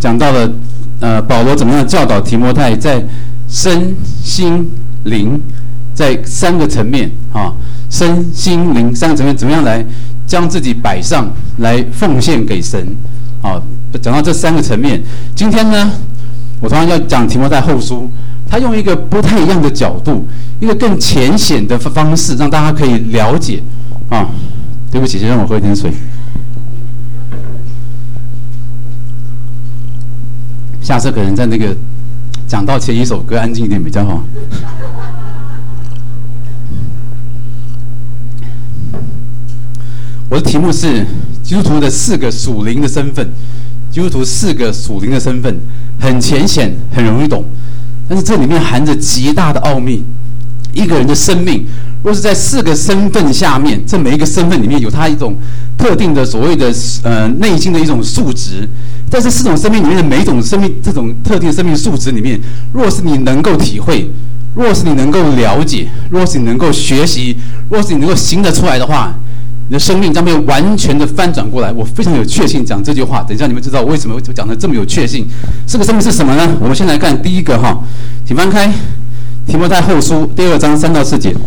讲到了保罗怎么样教导提摩太在身心灵在3个层面身心灵3个层面怎么样来将自己摆上来奉献给神讲到这3个层面。今天呢，我同样要讲提摩太后书，他用一个不太一样的角度，一个更浅显的方式，让大家可以了解对不起，先让我喝一点水。下次可能在那个讲到前一首歌安静一点比较好。我的题目是基督徒的4个属灵的身份。基督徒4个属灵的身份很浅显，很容易懂，但是这里面含着极大的奥秘。一个人的生命，若是在4个身份下面，这每一个身份里面有他一种特定的所谓的内心的一种素质，在这4种生命里面的每一种生命这种特定的生命素质里面，若是你能够体会，若是你能够了解，若是你能够学习，若是你能够行得出来的话，你的生命将被完全的翻转过来。我非常有确信讲这句话，等一下你们知道为什么讲得这么有确信。这个生命是什么呢？我们先来看第一个请翻开提摩太后书第2章3到4节。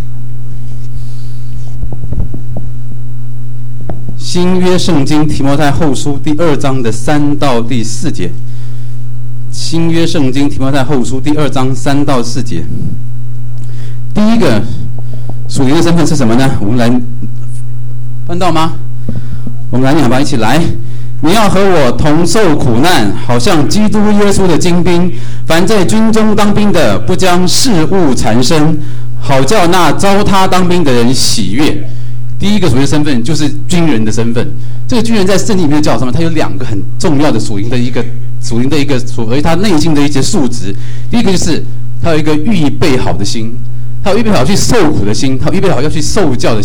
新约圣经提摩太后书第2章的3到第4节。新约圣经提摩太后书第2章3到4节。第一个属灵的身份是什么呢？我们来翻到吗？我们来念吧，一起来。你要和我同受苦难，好像基督耶稣的精兵。凡在军中当兵的，不将世物缠身，好叫那招他当兵的人喜悦。第一个属灵身份就是军人的身份。这个军人在圣经里面叫什么？他有2个很重要的属灵的一个所谓他内心的一些素质。第一个就是他有一个预备好的心，他有预备好去受苦的心，他有预备好要去受教的心。